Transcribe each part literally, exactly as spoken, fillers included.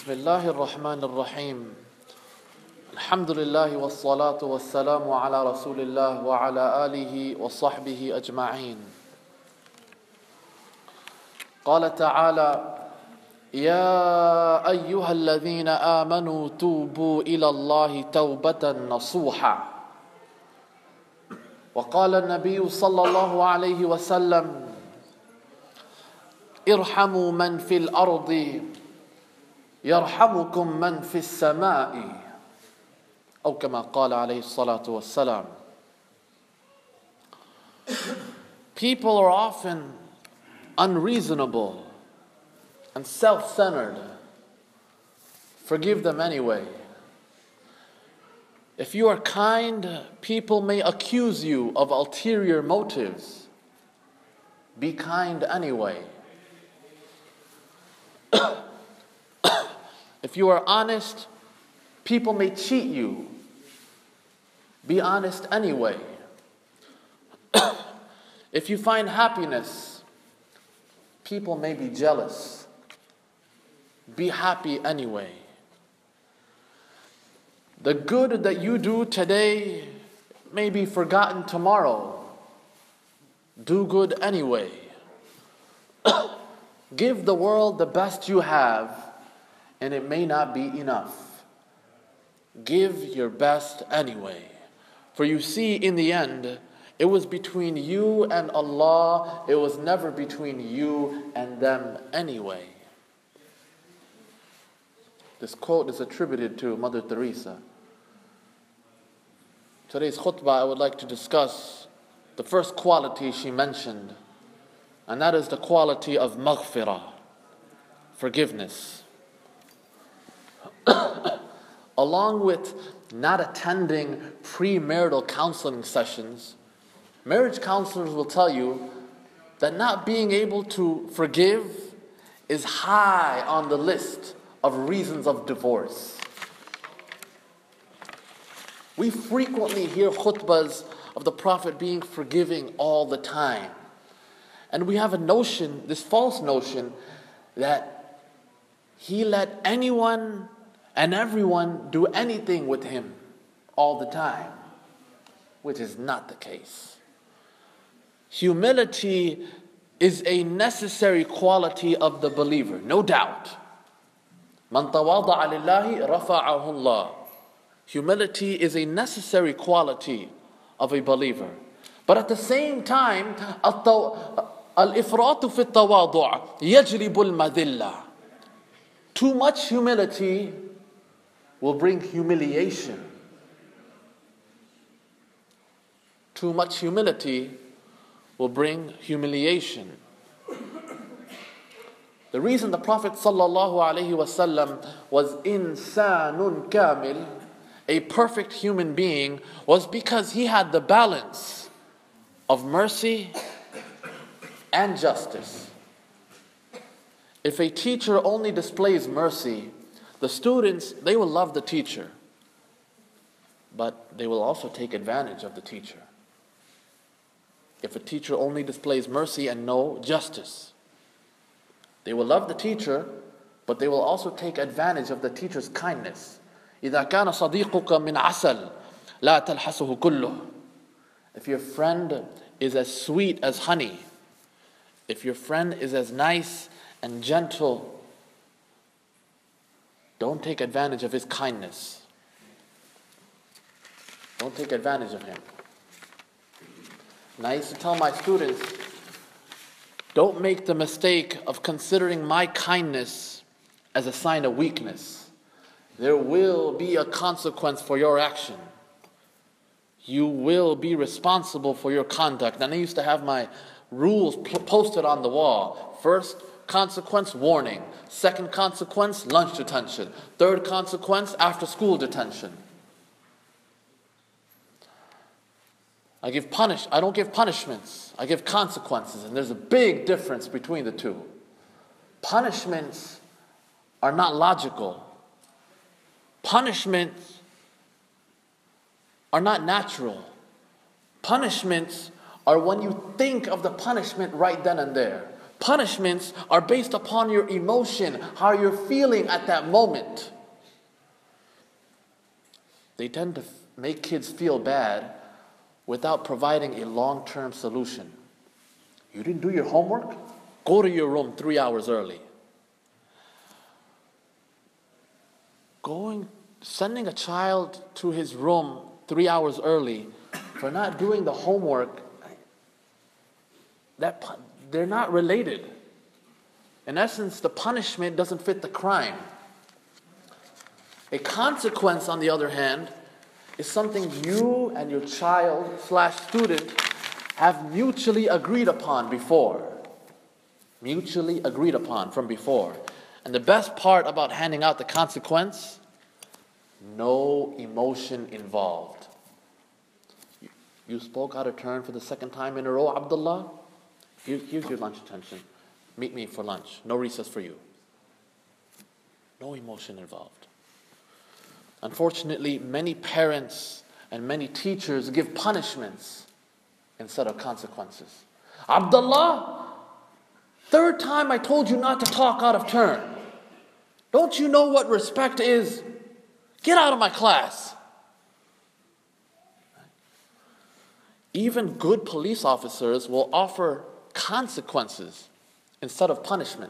بسم الله الرحمن الرحيم الحمد لله والصلاة والسلام على رسول الله وعلى آله وصحبه أجمعين. قال تعالى: يا أيها الذين آمنوا توبوا إلى الله توبة نصوحا. وقال النبي صلى الله عليه وسلم: ارحموا من في الأرض يرحمكم من في السماء، أو كما قال عليه الصلاة والسلام. People are often unreasonable and self-centered. Forgive them anyway. If you are kind, people may accuse you of ulterior motives. Be kind anyway. If you are honest, people may cheat you. Be honest anyway. If you find happiness, people may be jealous. Be happy anyway. The good that you do today may be forgotten tomorrow. Do good anyway. Give the world the best you have, and it may not be enough. Give your best anyway. For you see, in the end, it was between you and Allah. It was never between you and them anyway. This quote is attributed to Mother Teresa. Today's khutbah, I would like to discuss the first quality she mentioned, and that is the quality of maghfirah, forgiveness. Along with not attending premarital counseling sessions, marriage counselors will tell you that not being able to forgive is high on the list of reasons of divorce. We frequently hear khutbahs of the Prophet being forgiving all the time. And we have a notion, this false notion, that he let anyone and everyone do anything with him all the time, which is not the case. Humility is a necessary quality of the believer, no doubt. Man tawada'a lillahi rafa'ahu Allah. Humility is a necessary quality of a believer. But at the same time, al-ifratu fi at-tawadu' yajlibu al-madilla. Too much humility will bring humiliation. Too much humility will bring humiliation. The reason the Prophet sallallahu alaihi wasallam was insanun kamil, a perfect human being, was because he had the balance of mercy and justice. If a teacher only displays mercy, the students, they will love the teacher, but they will also take advantage of the teacher. If a teacher only displays mercy and no justice, they will love the teacher, but they will also take advantage of the teacher's kindness. إِذَا كَانَ صَدِيقُكَ مِنْ عَسَلٍ لَا تَلْحَسُهُ كُلُّهُ. If your friend is as sweet as honey, if your friend is as nice and gentle, don't take advantage of his kindness. Don't take advantage of him. And I used to tell my students, don't make the mistake of considering my kindness as a sign of weakness. There will be a consequence for your action. You will be responsible for your conduct. And I used to have my rules posted on the wall. First consequence, warning. Second consequence, lunch detention. Third consequence, after school detention. I give punish. I don't give punishments. I give consequences. And there's a big difference between the two. Punishments are not logical. Punishments are not natural. Punishments are when you think of the punishment right then and there. Punishments are based upon your emotion, how you're feeling at that moment. They tend to f- make kids feel bad without providing a long-term solution. You didn't do your homework? Go to your room three hours early. Going, sending a child to his room three hours early for not doing the homework, that they're not related. In essence, the punishment doesn't fit the crime. A consequence, on the other hand, is something you and your child slash student have mutually agreed upon before. Mutually agreed upon from before. And the best part about handing out the consequence, no emotion involved. You, you spoke out of turn for the second time in a row, Abdullah? Here, here's your lunch attention. Meet me for lunch. No recess for you. No emotion involved. Unfortunately, many parents and many teachers give punishments instead of consequences. Abdullah, third time I told you not to talk out of turn. Don't you know what respect is? Get out of my class. Even good police officers will offer consequences instead of punishment.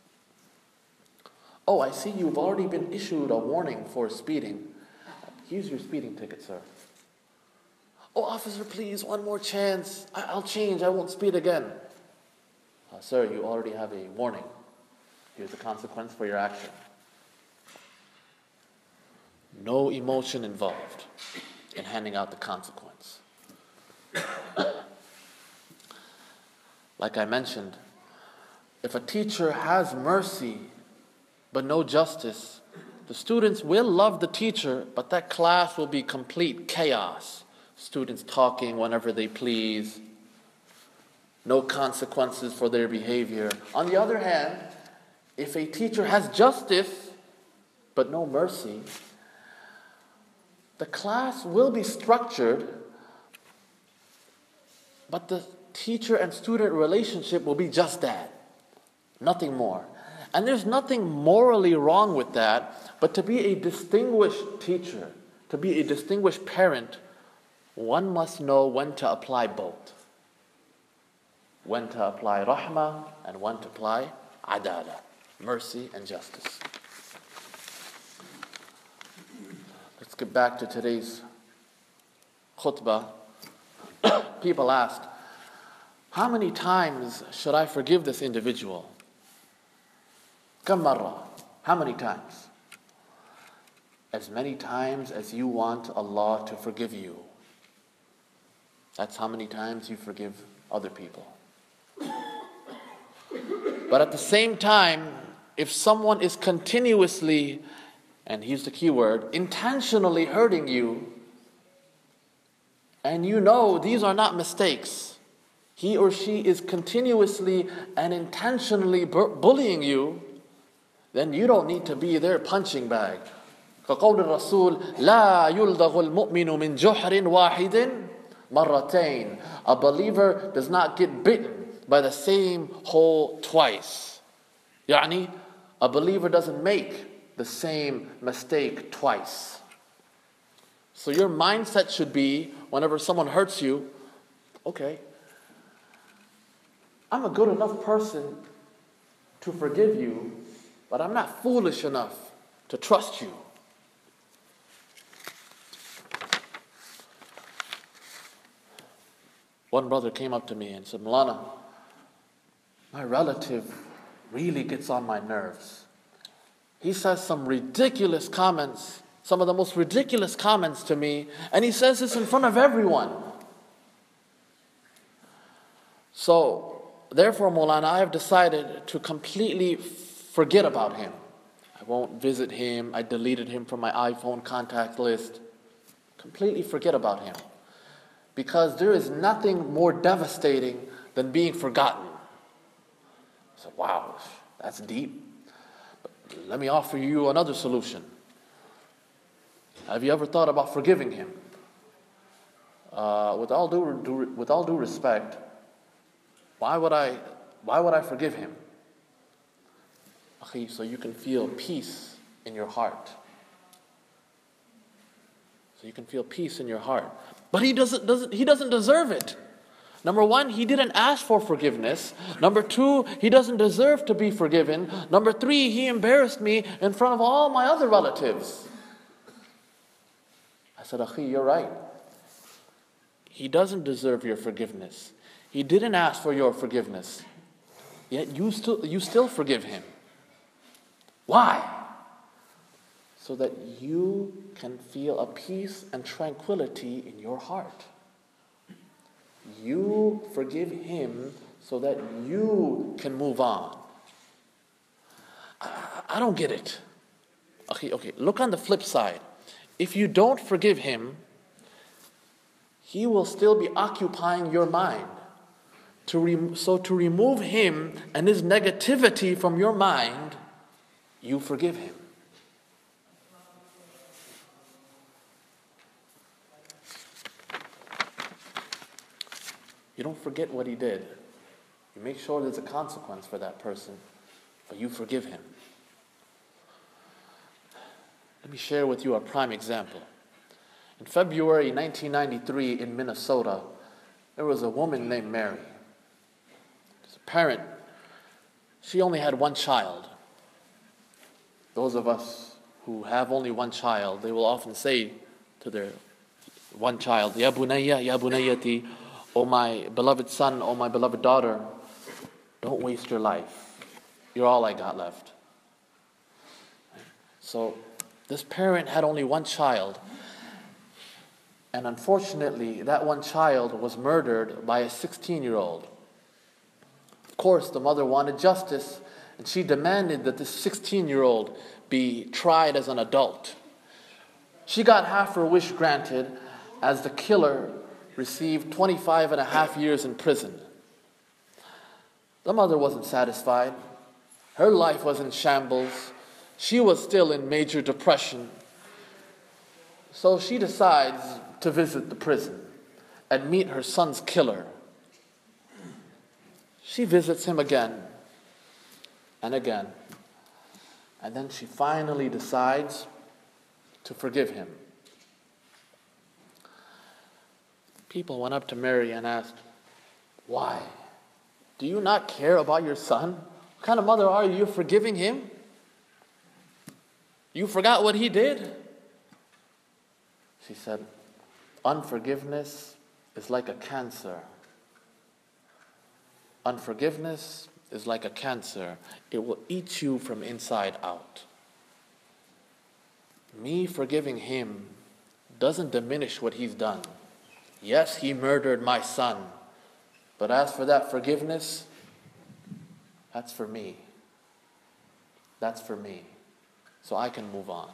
Oh, I see you've already been issued a warning for speeding. Here's your speeding ticket, sir. Oh, officer, please, one more chance. I- I'll change. I won't speed again. Uh, sir, you already have a warning. Here's the consequence for your action. No emotion involved in handing out the consequence. Like I mentioned, if a teacher has mercy but no justice, the students will love the teacher, but that class will be complete chaos. Students talking whenever they please, no consequences for their behavior. On the other hand, if a teacher has justice but no mercy, the class will be structured, but the teacher and student relationship will be just that, nothing more. And there's nothing morally wrong with that, but to be a distinguished teacher, to be a distinguished parent, one must know when to apply both. When to apply rahmah and when to apply adala, mercy and justice. Let's get back to today's khutbah. People asked, how many times should I forgive this individual? Kam marra? How many times? As many times as you want Allah to forgive you. That's how many times you forgive other people. But at the same time, if someone is continuously, and here's the key word, intentionally hurting you, and you know these are not mistakes, he or she is continuously and intentionally bu- bullying you, then you don't need to be their punching bag. كقول الرسول لا يلدغ المؤمن من جحر واحد مرتين. A believer does not get bitten by the same hole twice. يعني, a believer doesn't make the same mistake twice. So your mindset should be, whenever someone hurts you, okay, I'm a good enough person to forgive you, but I'm not foolish enough to trust you. One brother came up to me and said, Maulana, my relative really gets on my nerves. He says some ridiculous comments, some of the most ridiculous comments to me, and he says this in front of everyone. So, therefore, Maulana, I have decided to completely forget about him. I won't visit him. I deleted him from my iPhone contact list. Completely forget about him. Because there is nothing more devastating than being forgotten. I said, wow, that's deep. But let me offer you another solution. Have you ever thought about forgiving him? Uh, with all due, due with all due respect, why would I Why would I forgive him? Akhi, so you can feel peace in your heart. So you can feel peace in your heart. But he doesn't, doesn't, he doesn't deserve it. Number one, he didn't ask for forgiveness. Number two, he doesn't deserve to be forgiven. Number three, he embarrassed me in front of all my other relatives. I said, Akhi, you're right. He doesn't deserve your forgiveness. He didn't ask for your forgiveness. Yet you still, you still forgive him. Why? So that you can feel a peace and tranquility in your heart. You forgive him so that you can move on. I, I don't get it. Okay, okay, look on the flip side. If you don't forgive him, he will still be occupying your mind. To rem- so to remove him and his negativity from your mind, you forgive him. You don't forget what he did. You make sure there's a consequence for that person, but you forgive him. Let me share with you a prime example. In February nineteen ninety-three in Minnesota, there was a woman named Mary. As a parent, she only had one child. Those of us who have only one child, they will often say to their one child, Ya bunayya, ya bunayyati, O my beloved son, O my beloved daughter, don't waste your life. You're all I got left. So this parent had only one child. And unfortunately, that one child was murdered by a sixteen-year-old. Of course, the mother wanted justice, and she demanded that this sixteen-year-old be tried as an adult. She got half her wish granted, as the killer received twenty-five and a half years in prison. The mother wasn't satisfied. Her life was in shambles. She was still in major depression. So she decides to visit the prison and meet her son's killer. She visits him again and again. And then she finally decides to forgive him. People went up to Mary and asked, why? Do you not care about your son? What kind of mother are you? You're forgiving him? You forgot what he did? She said, unforgiveness is like a cancer. Unforgiveness is like a cancer. It will eat you from inside out. Me forgiving him doesn't diminish what he's done. Yes, he murdered my son. But as for that forgiveness, that's for me. That's for me. So I can move on.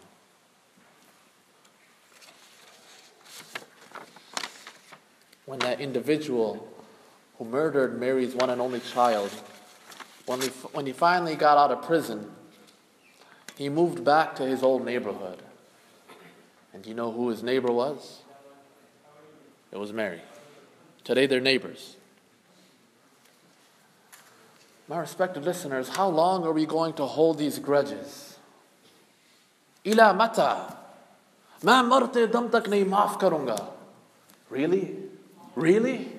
When that individual who murdered Mary's one and only child, when he, when he finally got out of prison, he moved back to his old neighborhood. And do you know who his neighbor was? It was Mary. Today they're neighbors. My respected listeners, how long are we going to hold these grudges? Ila mata? Ma marte dam tak nahi maaf karunga. Really? Really?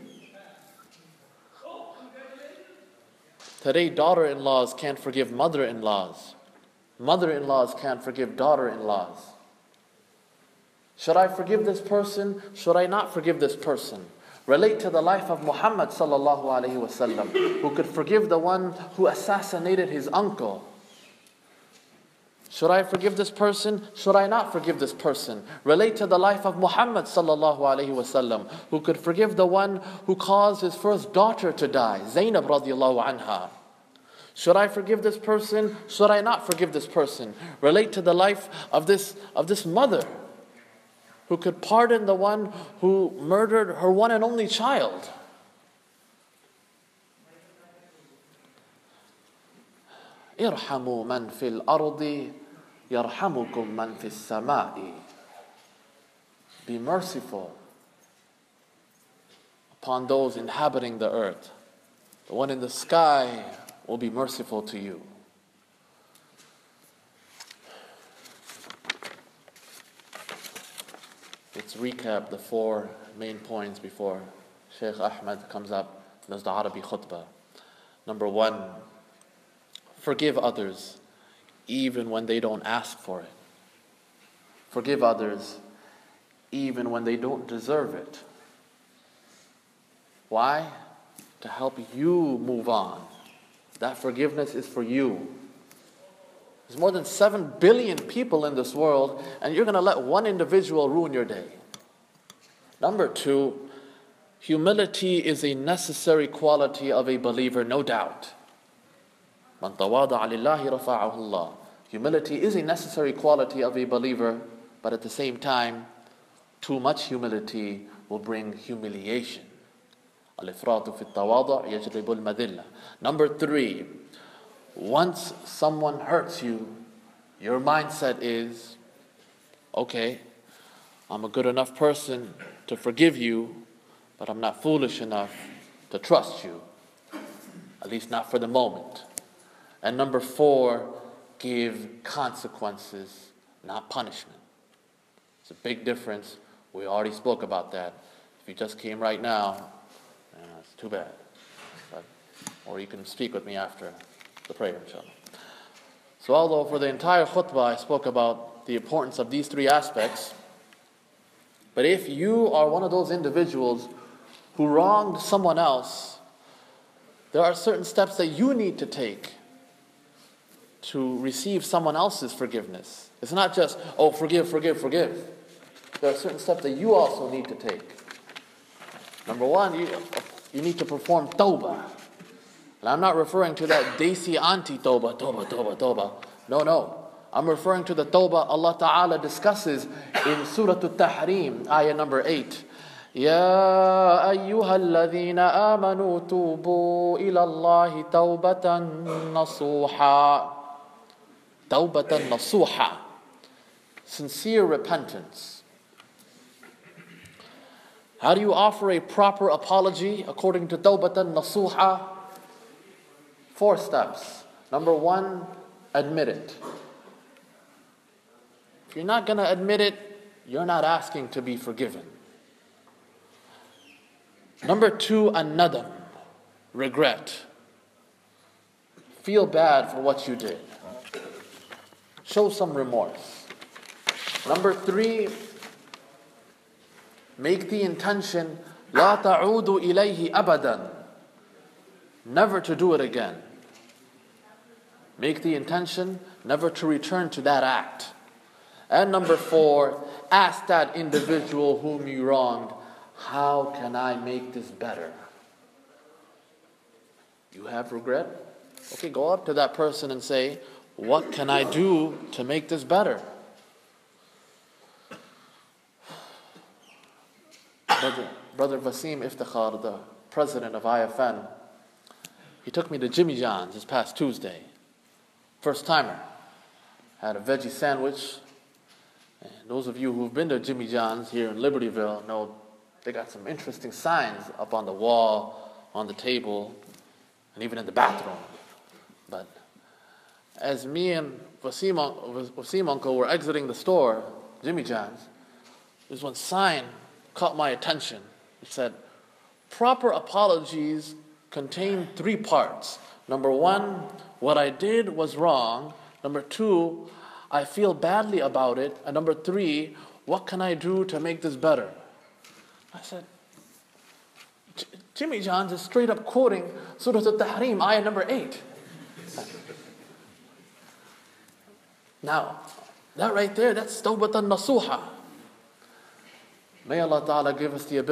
Today, daughter-in-laws can't forgive mother-in-laws. Mother-in-laws can't forgive daughter-in-laws. Should I forgive this person? Should I not forgive this person? Relate to the life of Muhammad sallallahu alaihi wasallam, who could forgive the one who assassinated his uncle. Should I forgive this person? Should I not forgive this person? Relate to the life of Muhammad sallallahu alaihi wasallam, who could forgive the one who caused his first daughter to die, Zainab radiallahu anha. Should I forgive this person? Should I not forgive this person? Relate to the life of this, of this mother, who could pardon the one who murdered her one and only child. Irhamu man fil ardi, yarhamukum man fis samai. Be merciful upon those inhabiting the earth, The one in the sky will be merciful to you. Let's recap the four main points before Shaykh Ahmed comes up and does the Arabi khutbah. Number one, forgive others even when they don't ask for it. Forgive others even when they don't deserve it. Why? To help you move on. That forgiveness is for you. There's more than seven billion people in this world, and you're going to let one individual ruin your day. Number two, humility is a necessary quality of a believer, no doubt. Man tawada'a lillahi rafa'ahu Allah. Humility is a necessary quality of a believer, but at the same time, too much humility will bring humiliation. Al-ifratu fi at-tawadu' yajlibu al-madilla. Number three, once someone hurts you, your mindset is, okay, I'm a good enough person to forgive you, but I'm not foolish enough to trust you, at least not for the moment. And number four, give consequences, not punishment. It's a big difference. We already spoke about that. If you just came right now, eh, it's too bad. But, or you can speak with me after the prayer, inshallah. So although for the entire khutbah I spoke about the importance of these three aspects, but if you are one of those individuals who wronged someone else, there are certain steps that you need to take to receive someone else's forgiveness. It's not just, oh, forgive, forgive, forgive. There are certain steps that you also need to take. Number one, you, you need to perform tawbah. And I'm not referring to that desi auntie tawbah, tawbah, tawbah, tawbah. No, no. I'm referring to the tawbah Allah Ta'ala discusses in Surah At-Tahrim, ayah number eight. يا أيها الذين آمنوا توبوا إلى الله توبة نصوحا. توبة نصوحا. Sincere repentance. How do you offer a proper apology according to Tawbatan Nasuha? Four steps. Number one, admit it. If you're not going to admit it, you're not asking to be forgiven. Number two, an-nadam, regret. Feel bad for what you did. Show some remorse. Number three, make the intention, لا تعود إليه أبدا, never to do it again. Make the intention never to return to that act. And number four, ask that individual whom you wronged, how can I make this better? You have regret? Okay, go up to that person and say, what can I do to make this better? Brother, Brother Vasim Iftikhar, the president of I F N, he took me to Jimmy John's this past Tuesday. First timer. Had a veggie sandwich. And those of you who've been to Jimmy John's here in Libertyville know they got some interesting signs up on the wall, on the table, and even in the bathroom. But as me and Wasim, Wasim uncle were exiting the store, Jimmy John's, there's one sign caught my attention. It said, proper apologies contain three parts. Number one, what I did was wrong. Number two, I feel badly about it. And number three, what can I do to make this better? I said, Jimmy John's is straight up quoting Surah At-Tahrim, ayah number eight. Now, that right there, that's Tawbatan Nasuha. May Allah Ta'ala give us the ability